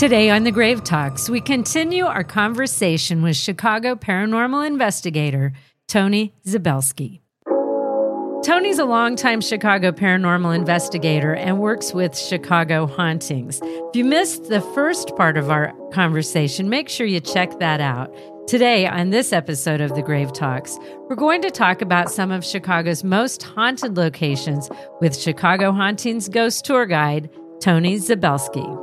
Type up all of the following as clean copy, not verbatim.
Today on The Grave Talks, we continue our conversation with Chicago paranormal investigator Tony Zabelski. Tony's a longtime Chicago paranormal investigator and works with Chicago Hauntings. If you missed the first part of our conversation, make sure you check that out. Today, on this episode of The Grave Talks, we're going to talk about some of Chicago's most haunted locations with Chicago Hauntings ghost tour guide Tony Zabelski.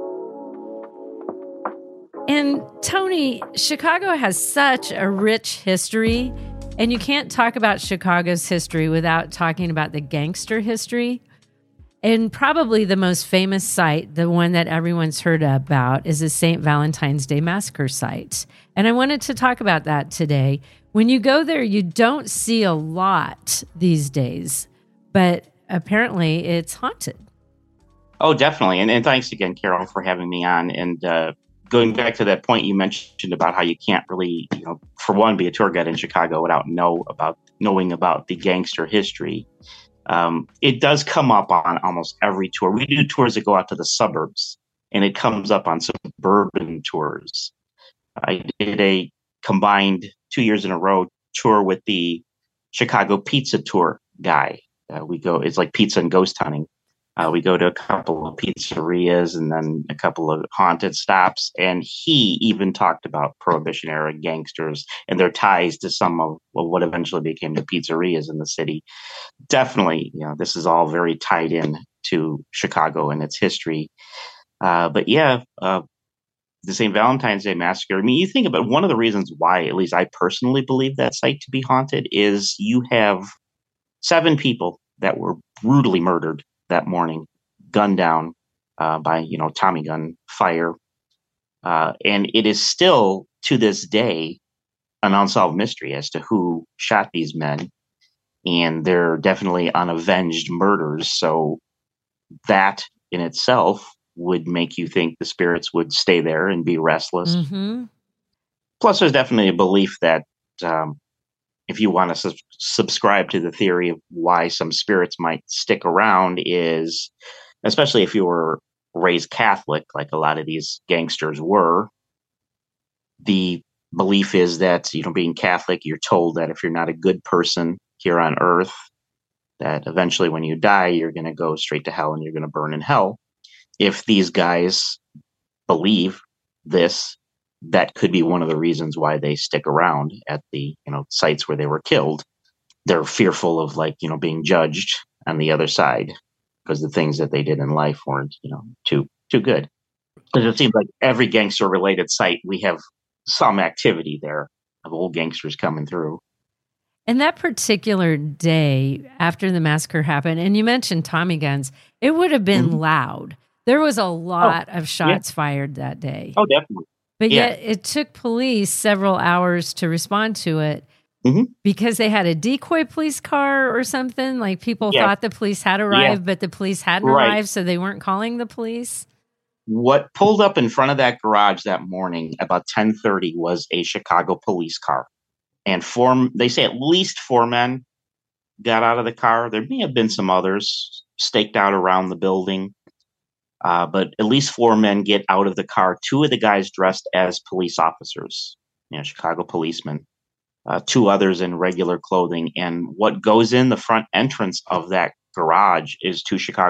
And Tony, Chicago has such a rich history, and you can't talk about Chicago's history without talking about the gangster history. And probably the most famous site, the one that everyone's heard about, is the St. Valentine's Day Massacre site. And I wanted to talk about that today. When you go there, you don't see a lot these days, but apparently it's haunted. Oh, definitely. And thanks again, Carol, for having me on. And going back to that point you mentioned about how you can't really, for one, be a tour guide in Chicago without knowing about the gangster history. It does come up on almost every tour. We do tours that go out to the suburbs, and it comes up on suburban tours. I did a combined 2 years in a row tour with the Chicago Pizza Tour guy. It's like pizza and ghost hunting. We go to a couple of pizzerias and then a couple of haunted stops. And he even talked about Prohibition era gangsters and their ties to some of what eventually became the pizzerias in the city. Definitely, this is all very tied in to Chicago and its history. The St. Valentine's Day Massacre. I mean, you think about one of the reasons why, at least I personally believe that site to be haunted, is you have 7 people that were brutally murdered that morning, gunned down by, Tommy gun fire. And it is still, to this day, an unsolved mystery as to who shot these men. And they're definitely unavenged murders. So that in itself would make you think the spirits would stay there and be restless. Mm-hmm. Plus, there's definitely a belief that if you want to subscribe to the theory of why some spirits might stick around, is, especially if you were raised Catholic, like a lot of these gangsters were, the belief is that, being Catholic, you're told that if you're not a good person here on earth, that eventually when you die, you're going to go straight to hell and you're going to burn in hell. If these guys believe this, that could be one of the reasons why they stick around at the, sites where they were killed. They're fearful of being judged on the other side because the things that they did in life weren't, too good. Because it seems like every gangster related site, we have some activity there of old gangsters coming through. And that particular day after the massacre happened, and you mentioned Tommy guns, it would have been loud. There was a lot of shots fired that day. Oh, definitely. But yet it took police several hours to respond to it because they had a decoy police car or something. Like people thought the police had arrived, but the police hadn't arrived, so they weren't calling the police. What pulled up in front of that garage that morning about 10:30 was a Chicago police car. And they say at least 4 men got out of the car. There may have been some others staked out around the building. But at least 4 men get out of the car. 2 of the guys dressed as police officers, Chicago policemen. 2 others in regular clothing. And what goes in the front entrance of that garage is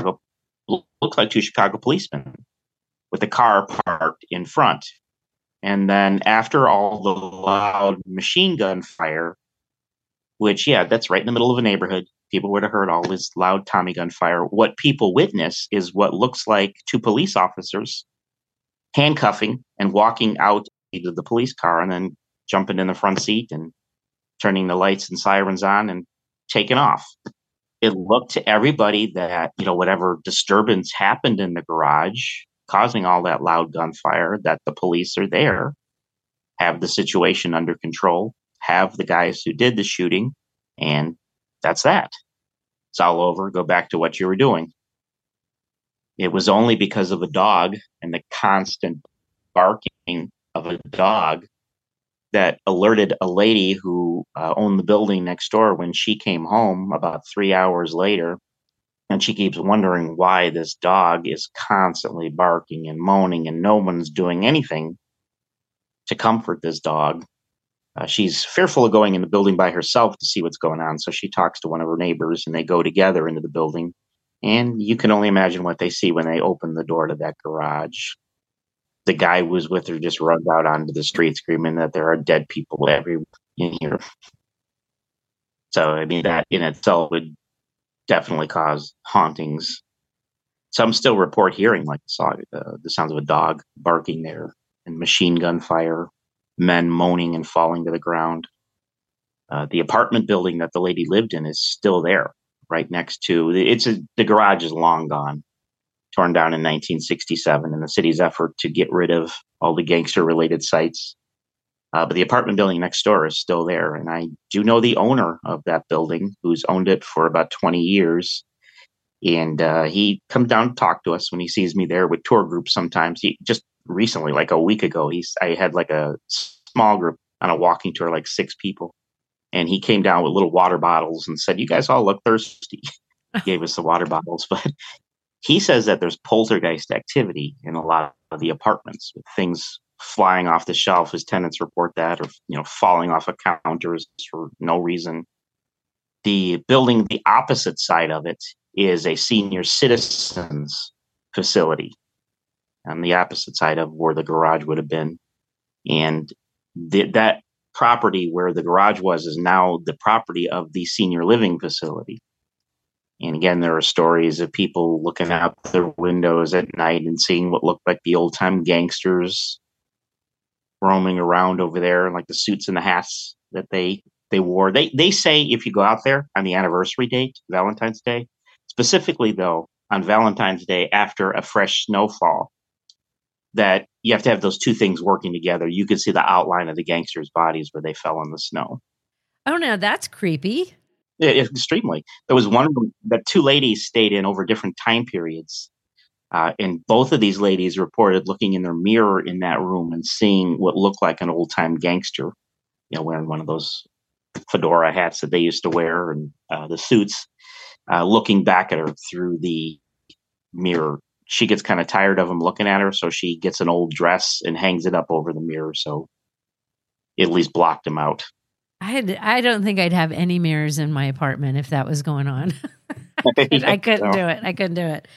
looks like 2 Chicago policemen with a car parked in front. And then after all the loud machine gun fire, which, that's right in the middle of a neighborhood. People would have heard all this loud Tommy gun fire. What people witness is what looks like 2 police officers handcuffing and walking out to the police car and then jumping in the front seat and turning the lights and sirens on and taking off. It looked to everybody that, whatever disturbance happened in the garage, causing all that loud gunfire, that the police are there, have the situation under control, have the guys who did the shooting, and that's that. It's all over. Go back to what you were doing. It was only because of a dog and the constant barking of a dog that alerted a lady who owned the building next door when she came home about 3 hours later And she keeps wondering why this dog is constantly barking and moaning, and no one's doing anything to comfort this dog. She's fearful of going in the building by herself to see what's going on, so she talks to one of her neighbors, and they go together into the building. And you can only imagine what they see when they open the door to that garage. The guy who was with her just runs out onto the street screaming that there are dead people everywhere in here. So, I mean, that in itself would definitely cause hauntings. Some still report hearing like the sounds of a dog barking there, and machine gun fire, men moaning and falling to the ground. The apartment building that the lady lived in is still there, right next to the garage is long gone, torn down in 1967 in the city's effort to get rid of all the gangster related sites. But the apartment building next door is still there. And I do know the owner of that building, who's owned it for about 20 years. And he comes down to talk to us when he sees me there with tour groups sometimes. He just recently, like a week ago, I had like a small group on a walking tour, like 6 people. And he came down with little water bottles and said, "You guys all look thirsty." He gave us the water bottles. But he says that there's poltergeist activity in a lot of the apartments, with things flying off the shelf. His tenants report that, or falling off of counters for no reason. The building, the opposite side of it, is a senior citizens facility on the opposite side of where the garage would have been. And that property where the garage was is now the property of the senior living facility. And again, there are stories of people looking out their windows at night and seeing what looked like the old time gangsters roaming around over there, and like the suits and the hats that they wore. They say if you go out there on the anniversary date, Valentine's Day, specifically though, on Valentine's Day after a fresh snowfall, that you have to have those two things working together. You could see the outline of the gangsters' bodies where they fell in the snow. Oh, no, that's creepy. Yeah, extremely. There was one room that 2 ladies stayed in over different time periods. And both of these ladies reported looking in their mirror in that room and seeing what looked like an old time gangster, wearing one of those fedora hats that they used to wear, and the suits, looking back at her through the mirror. She gets kind of tired of him looking at her, so she gets an old dress and hangs it up over the mirror, so it at least blocked him out. I don't think I'd have any mirrors in my apartment if that was going on. I couldn't do it. I couldn't do it.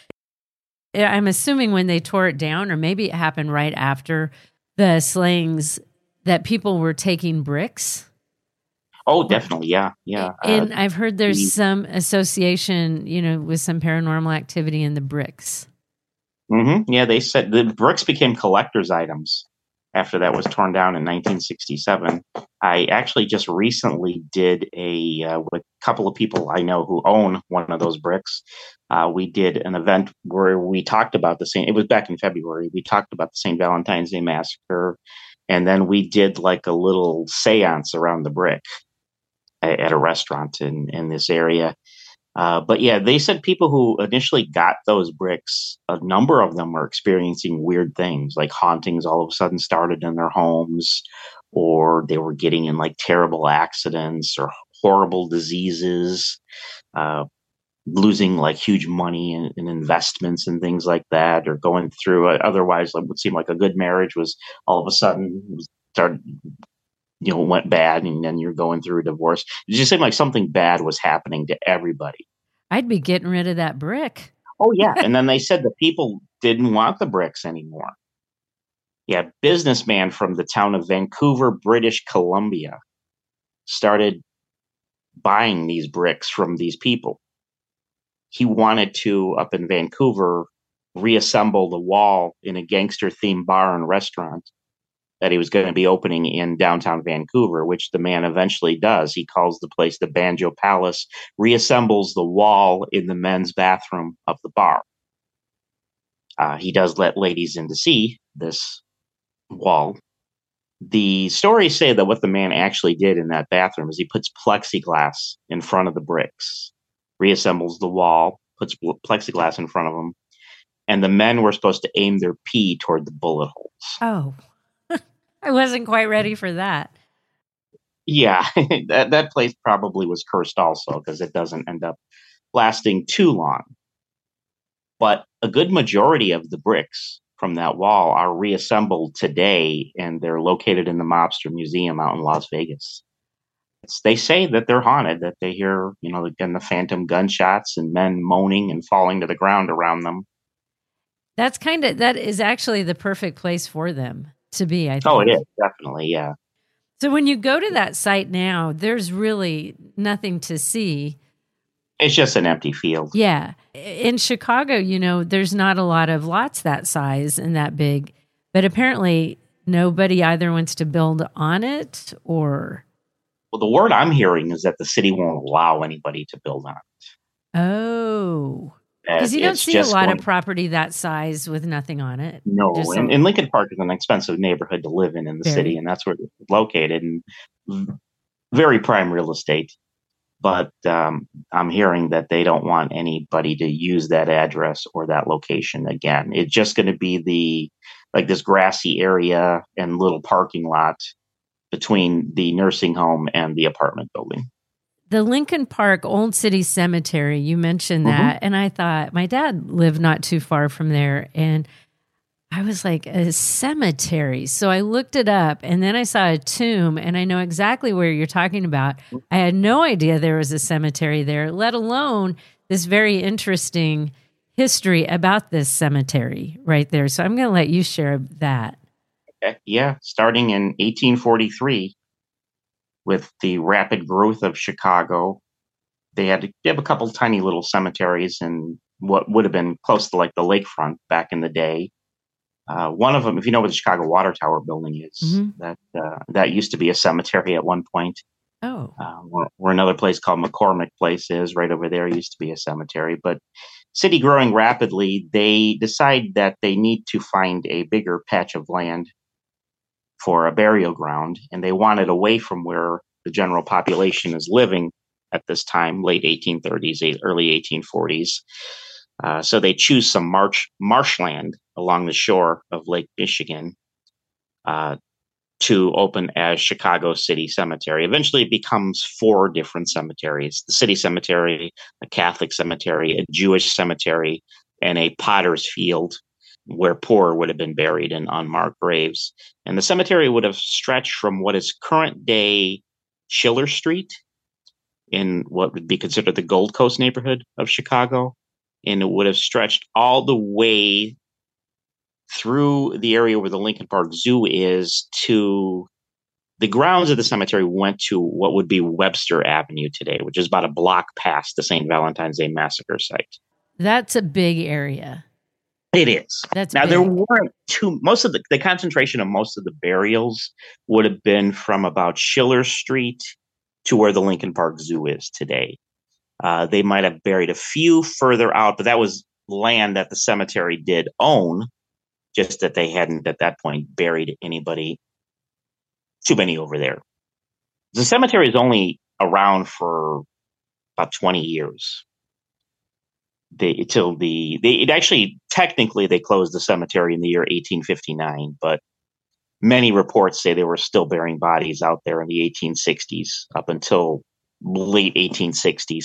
I'm assuming when they tore it down, or maybe it happened right after the slayings, that people were taking bricks. Oh, definitely. Yeah. And I've heard there's some association, with some paranormal activity in the bricks. Mm-hmm. Yeah, they said the bricks became collector's items after that was torn down in 1967. I actually just recently did with a couple of people I know who own one of those bricks. We did an event where we talked about it was back in February. We talked about the St. Valentine's Day Massacre. And then we did like a little seance around the brick at a restaurant in this area. But yeah, they said people who initially got those bricks, a number of them were experiencing weird things, like hauntings all of a sudden started in their homes, or they were getting in like terrible accidents or horrible diseases, losing like huge money in investments and things like that, or going through otherwise what would seem like a good marriage was all of a sudden went bad, and then you're going through a divorce. It just seemed like something bad was happening to everybody. I'd be getting rid of that brick. Oh, yeah. And then they said the people didn't want the bricks anymore. Yeah, businessman from the town of Vancouver, British Columbia, started buying these bricks from these people. He wanted to, up in Vancouver, reassemble the wall in a gangster-themed bar and restaurant that he was going to be opening in downtown Vancouver, which the man eventually does. He calls the place the Banjo Palace, reassembles the wall in the men's bathroom of the bar. He does let ladies in to see this wall. The stories say that what the man actually did in that bathroom is he puts plexiglass in front of the bricks, reassembles the wall, puts plexiglass in front of them, and the men were supposed to aim their pee toward the bullet holes. Oh. I wasn't quite ready for that. Yeah, that place probably was cursed also, because it doesn't end up lasting too long. But a good majority of the bricks from that wall are reassembled today, and they're located in the Mobster Museum out in Las Vegas. They say that they're haunted, that they hear, again, the phantom gunshots and men moaning and falling to the ground around them. That is actually the perfect place for them to be, I think. Oh, it is, definitely, yeah. So when you go to that site now, there's really nothing to see. It's just an empty field. Yeah. In Chicago, there's not a lot of lots that size and that big, but apparently nobody either wants to build on it or... Well, the word I'm hearing is that the city won't allow anybody to build on it. Oh. Because you don't see a lot of property that size with nothing on it. No, and Lincoln Park is an expensive neighborhood to live in the city, and that's where it's located, and very prime real estate. But I'm hearing that they don't want anybody to use that address or that location again. It's just going to be this grassy area and little parking lot between the nursing home and the apartment building. The Lincoln Park Old City Cemetery, you mentioned that, and I thought my dad lived not too far from there, and I was like, a cemetery. So I looked it up, and then I saw a tomb, and I know exactly where you're talking about. I had no idea there was a cemetery there, let alone this very interesting history about this cemetery right there. So I'm going to let you share that. Okay. Yeah, starting in 1843, with the rapid growth of Chicago, they had to have a couple tiny little cemeteries in what would have been close to like the lakefront back in the day. One of them, if you know where the Chicago Water Tower building is, that used to be a cemetery at one point. Oh. Where another place called McCormick Place is, right over there, used to be a cemetery. But city growing rapidly, they decide that they need to find a bigger patch of land for a burial ground, and they want it away from where the general population is living at this time, late 1830s, early 1840s. So they choose some marshland along the shore of Lake Michigan to open as Chicago City Cemetery. Eventually, it becomes 4 different cemeteries: the City Cemetery, a Catholic cemetery, a Jewish cemetery, and a potter's field, where poor would have been buried in unmarked graves. And the cemetery would have stretched from what is current day Schiller Street in what would be considered the Gold Coast neighborhood of Chicago. And it would have stretched all the way through the area where the Lincoln Park Zoo is to the grounds of the cemetery went to what would be Webster Avenue today, which is about a block past the St. Valentine's Day Massacre site. That's a big area. It is. That's now big. There weren't most of the concentration of most of the burials would have been from about Schiller Street to where the Lincoln Park Zoo is today. They might have buried a few further out, but that was land that the cemetery did own, just that they hadn't at that point buried too many over there. The cemetery is only around for about 20 years. Technically they closed the cemetery in the year 1859, but many reports say they were still burying bodies out there in the 1860s up until late 1860s.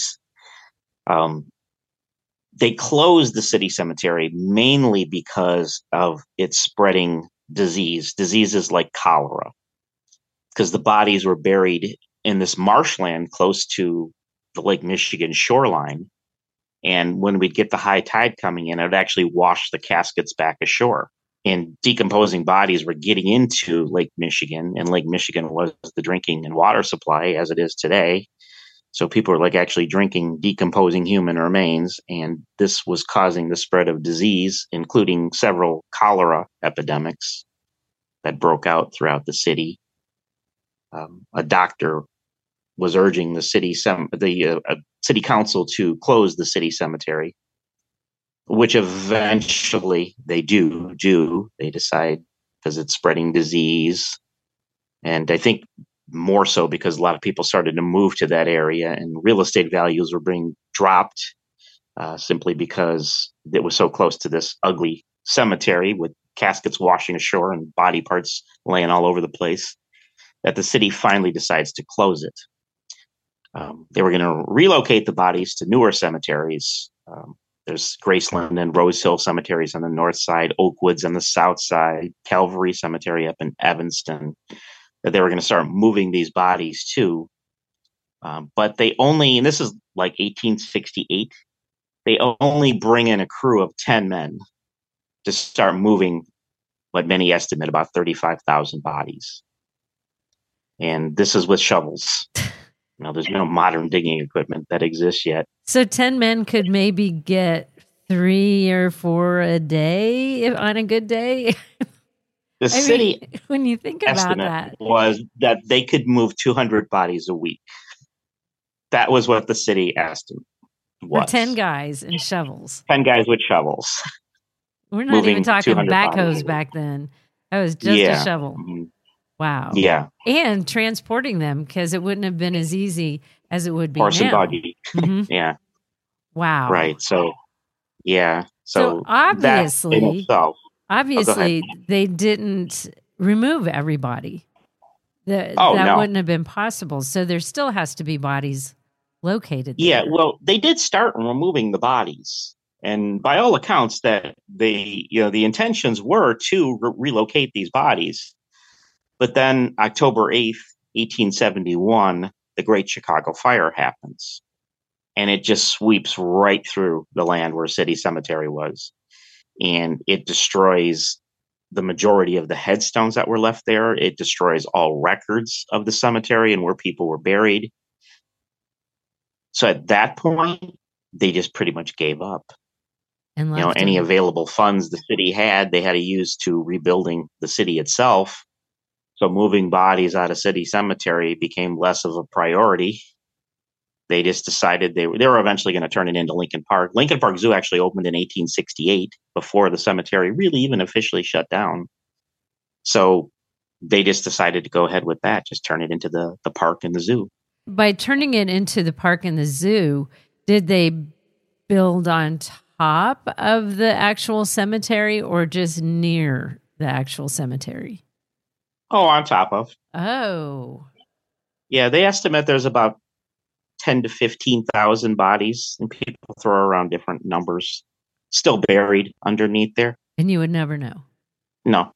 They closed the city cemetery mainly because of its spreading diseases like cholera, because the bodies were buried in this marshland close to the Lake Michigan shoreline. And when we'd get the high tide coming in, it would actually wash the caskets back ashore. And decomposing bodies were getting into Lake Michigan, and Lake Michigan was the drinking and water supply as it is today. So people were actually drinking decomposing human remains, and this was causing the spread of disease, including several cholera epidemics that broke out throughout the city. A doctor was urging the city council to close the city cemetery, which eventually they do. They decide because it's spreading disease, and I think more so because a lot of people started to move to that area, and real estate values were being dropped simply because it was so close to this ugly cemetery with caskets washing ashore and body parts laying all over the place, that the city finally decides to close it. They were going to relocate the bodies to newer cemeteries, There's Graceland and Rose Hill cemeteries on the north side, Oakwoods on the south side, Calvary Cemetery up in Evanston, that they were going to start moving these bodies to. But they only, and this is like 1868, they only bring in a crew of 10 men to start moving what many estimate about 35,000 bodies. And this is with shovels. There's no modern digging equipment that exists yet. So 10 men could maybe get 3 or 4 a day on a good day. The city when you think about that, was that they could move 200 bodies a week. That was what the city estimated was. For 10 guys and shovels. 10 guys with shovels. We're not even talking backhoes back then. That was just a shovel. Mm-hmm. Wow. Yeah. And transporting them, because it wouldn't have been as easy as it would be Horse now. and buggy. Mm-hmm. Yeah. Wow. Right. So, yeah. So obviously, they didn't remove everybody. That wouldn't have been possible. So there still has to be bodies located there. Yeah. Well, they did start removing the bodies. And by all accounts, that the intentions were to relocate these bodies. But then October 8th, 1871, the Great Chicago Fire happens. And it just sweeps right through the land where City Cemetery was. And it destroys the majority of the headstones that were left there. It destroys all records of the cemetery and where people were buried. So at that point, they just pretty much gave up. And any available funds the city had, they had to use to rebuilding the city itself. So moving bodies out of City Cemetery became less of a priority. They just decided they were eventually going to turn it into Lincoln Park. Lincoln Park Zoo actually opened in 1868, before the cemetery really even officially shut down. So they just decided to go ahead with that, just turn it into the park and the zoo. By turning it into the park and the zoo, did they build on top of the actual cemetery or just near the actual cemetery? Oh, on top of. Oh. Yeah, they estimate there's about 10 to 15,000 bodies, and people throw around different numbers still buried underneath there. And you would never know. No.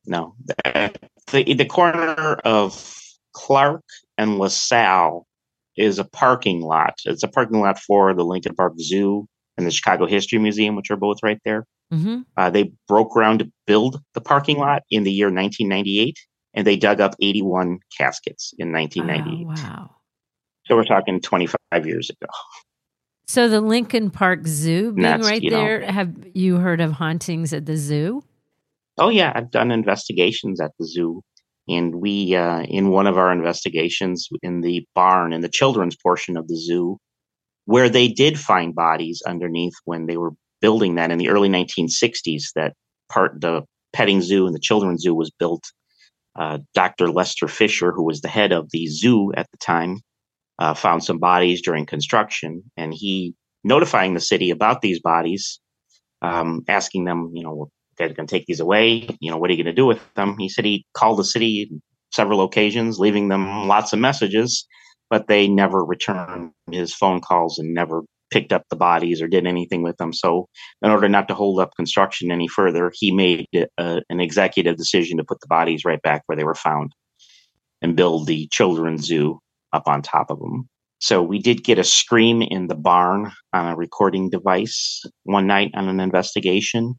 The corner of Clark and LaSalle is a parking lot. It's a parking lot for the Lincoln Park Zoo and the Chicago History Museum, which are both right there. Mm-hmm. They broke ground to build the parking lot in the year 1998, and they dug up 81 caskets in 1998. Oh, wow. So we're talking 25 years ago. So the Lincoln Park Zoo being right there, have you heard of hauntings at the zoo? Oh, yeah. I've done investigations at the zoo. And we, in one of our investigations in the barn, in the children's portion of the zoo, where they did find bodies underneath when they were building that in the early 1960s, the petting zoo and the children's zoo was built. Dr. Lester Fisher, who was the head of the zoo at the time, found some bodies during construction, and he notifying the city about these bodies, asking them, they're going to take these away. What are you going to do with them? He said he called the city several occasions, leaving them lots of messages, but they never returned his phone calls and never picked up the bodies or did anything with them. So in order not to hold up construction any further, he made an executive decision to put the bodies right back where they were found and build the children's zoo up on top of them. So we did get a scream in the barn on a recording device one night on an investigation.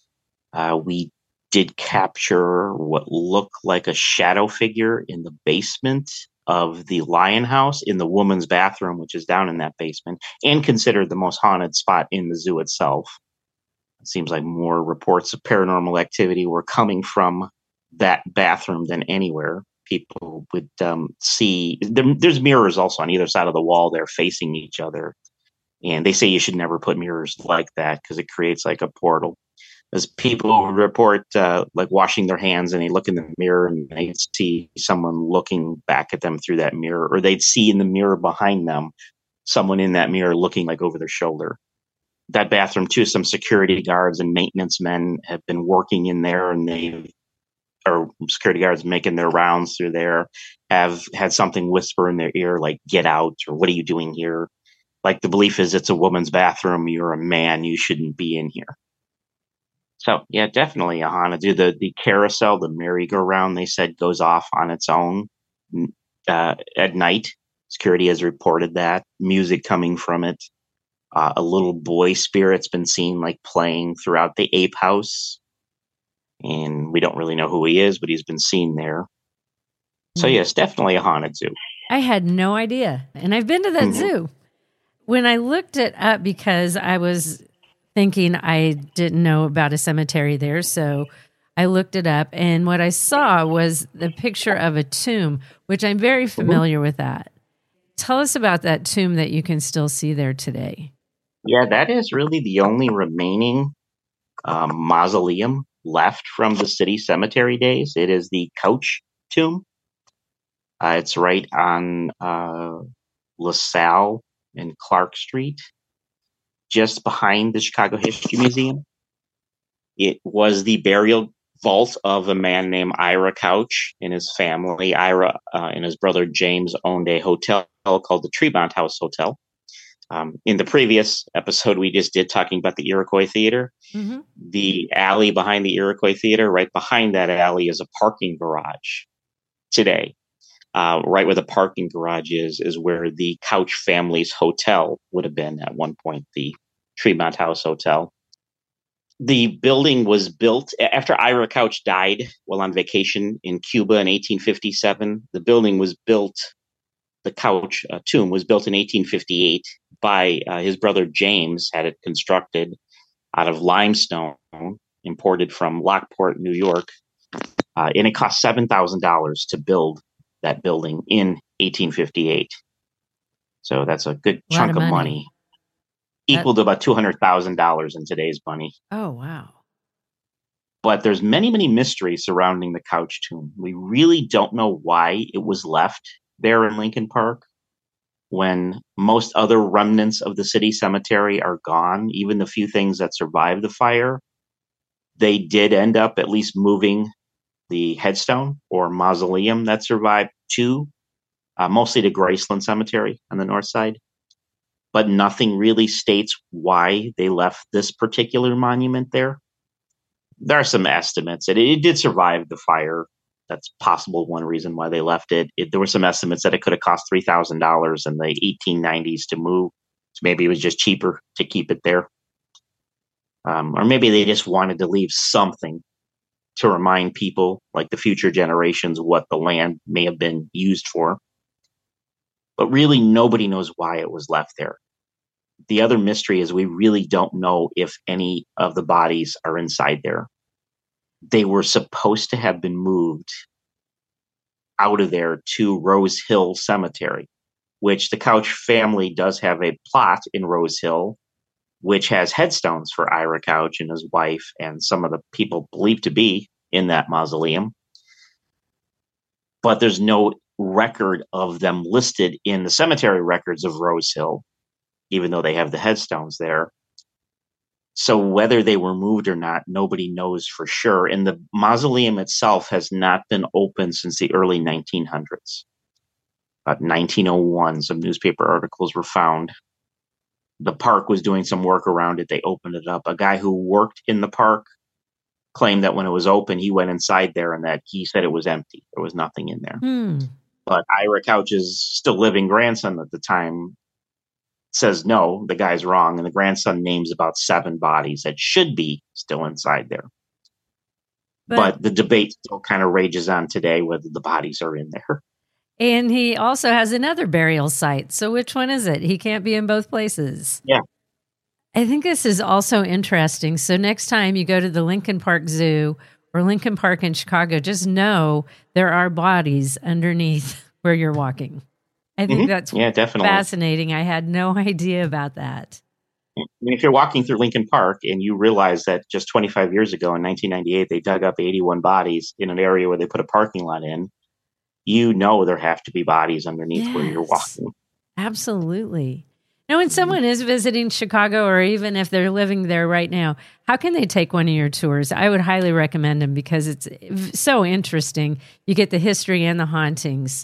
We did capture what looked like a shadow figure in the basement of the Lion House, in the woman's bathroom, which is down in that basement, and considered the most haunted spot in the zoo itself. It seems like more reports of paranormal activity were coming from that bathroom than anywhere. People would see, there's mirrors also on either side of the wall there facing each other. And they say you should never put mirrors like that because it creates like a portal. As people would report like washing their hands and they look in the mirror and they'd see someone looking back at them through that mirror, or they'd see in the mirror behind them someone in that mirror looking like over their shoulder. That bathroom too, some security guards and maintenance men have been working in there, and security guards making their rounds through there have had something whisper in their ear like, "Get out," or "What are you doing here?" Like the belief is it's a woman's bathroom. You're a man. You shouldn't be in here. So yeah, definitely a haunted zoo. The carousel, the merry-go-round, they said goes off on its own at night. Security has reported that music coming from it. A little boy spirit's been seen like playing throughout the ape house, and we don't really know who he is, but he's been seen there. So yes, definitely a haunted zoo. I had no idea, and I've been to that zoo. When I looked it up, because I was thinking I didn't know about a cemetery there, so I looked it up, and what I saw was the picture of a tomb, which I'm very familiar with that. Tell us about that tomb that you can still see there today. Yeah, that is really the only remaining mausoleum left from the city cemetery days. It is the Couch tomb. It's right on LaSalle and Clark Street, just behind the Chicago History Museum. It was the burial vault of a man named Ira Couch and his family. Ira and his brother James owned a hotel called the Tremont House Hotel. In the previous episode we just did talking about the Iroquois Theater, the alley behind the Iroquois Theater, right behind that alley is a parking garage today. Right where the parking garage is where the Couch family's hotel would have been at one point, the Tremont House Hotel. The building was built after Ira Couch died while on vacation in Cuba in 1857. The building was built, the Couch tomb was built in 1858 by his brother James, had it constructed out of limestone imported from Lockport, New York. And it cost $7,000 to build that building in 1858. So that's a good chunk of money. Equal to about $200,000 in today's money. Oh, wow. But there's many, many mysteries surrounding the Couch tomb. We really don't know why it was left there in Lincoln Park when most other remnants of the city cemetery are gone. Even the few things that survived the fire, they did end up at least moving the headstone or mausoleum that survived to mostly to Graceland Cemetery on the north side. But nothing really states why they left this particular monument there. There are some estimates. It did survive the fire. That's possible one reason why they left it. There were some estimates that it could have cost $3,000 in the 1890s to move. So maybe it was just cheaper to keep it there. Or maybe they just wanted to leave something to remind people, like the future generations, what the land may have been used for. But really, nobody knows why it was left there. The other mystery is we really don't know if any of the bodies are inside there. They were supposed to have been moved out of there to Rose Hill Cemetery, which the Couch family does have a plot in Rose Hill, which has headstones for Ira Couch and his wife and some of the people believed to be in that mausoleum. But there's no record of them listed in the cemetery records of Rose Hill, even though they have the headstones there. So whether they were moved or not, nobody knows for sure. And the mausoleum itself has not been open since the early 1900s. About 1901, some newspaper articles were found. The park was doing some work around it. They opened it up. A guy who worked in the park claimed that when it was open, he went inside there and that he said it was empty. There was nothing in there. But Ira Couch's still living grandson at the time says no, the guy's wrong. And the grandson names about 7 bodies that should be still inside there. But the debate still kind of rages on today whether the bodies are in there. And he also has another burial site. So which one is it? He can't be in both places. Yeah. I think this is also interesting. So next time you go to the Lincoln Park Zoo or Lincoln Park in Chicago, just know there are bodies underneath where you're walking. I think that's definitely fascinating. I had no idea about that. I mean, if you're walking through Lincoln Park and you realize that just 25 years ago in 1998, they dug up 81 bodies in an area where they put a parking lot in, you know there have to be bodies underneath where you're walking. Absolutely. Now, when someone is visiting Chicago, or even if they're living there right now, how can they take one of your tours? I would highly recommend them because it's so interesting. You get the history and the hauntings.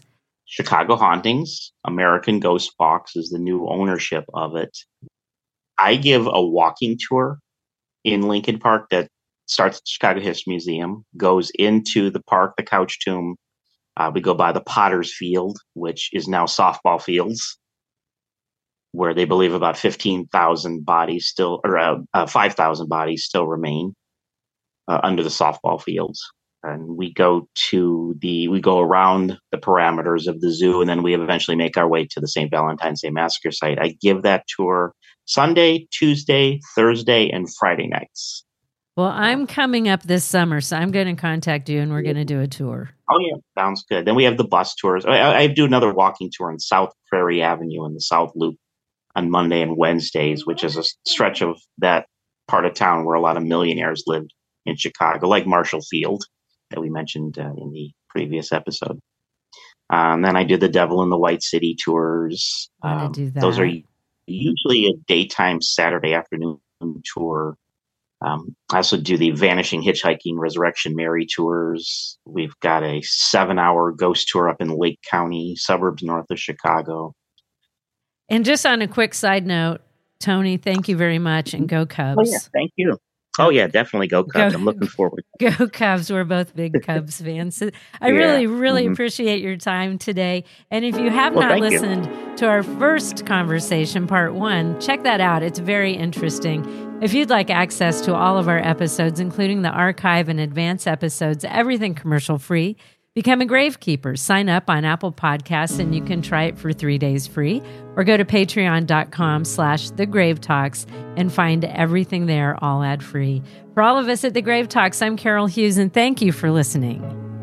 Chicago Hauntings, American Ghost Box is the new ownership of it. I give a walking tour in Lincoln Park that starts at the Chicago History Museum, goes into the park, the Couch Tomb. We go by the Potter's Field, which is now softball fields, where they believe about 15,000 bodies still, or 5,000 bodies still remain under the softball fields. And we go around the parameters of the zoo, and then we eventually make our way to the St. Valentine's Day Massacre site. I give that tour Sunday, Tuesday, Thursday, and Friday nights. Well, I'm coming up this summer, so I'm going to contact you, and we're going to do a tour. Oh, yeah. Sounds good. Then we have the bus tours. I do another walking tour on South Prairie Avenue in the South Loop on Monday and Wednesdays, which is a stretch of that part of town where a lot of millionaires lived in Chicago, like Marshall Field that we mentioned in the previous episode. Then I do the Devil in the White City tours. Do that. Those are usually a daytime Saturday afternoon tour. I also do the Vanishing Hitchhiking Resurrection Mary tours. We've got a 7-hour ghost tour up in Lake County, suburbs north of Chicago. And just on a quick side note, Tony, thank you very much, and go Cubs. Oh, yeah, thank you. Oh, yeah, definitely go Cubs. I'm looking forward. Go Cubs. We're both big Cubs fans. So I really appreciate your time today. And if you have not listened to our first conversation, part 1, check that out. It's very interesting. If you'd like access to all of our episodes, including the archive and advanced episodes, everything commercial free, become a Gravekeeper. Sign up on Apple Podcasts and you can try it for 3 days free, or go to patreon.com/thegravetalks and find everything there all ad free. For all of us at The Grave Talks, I'm Carol Hughes, and thank you for listening.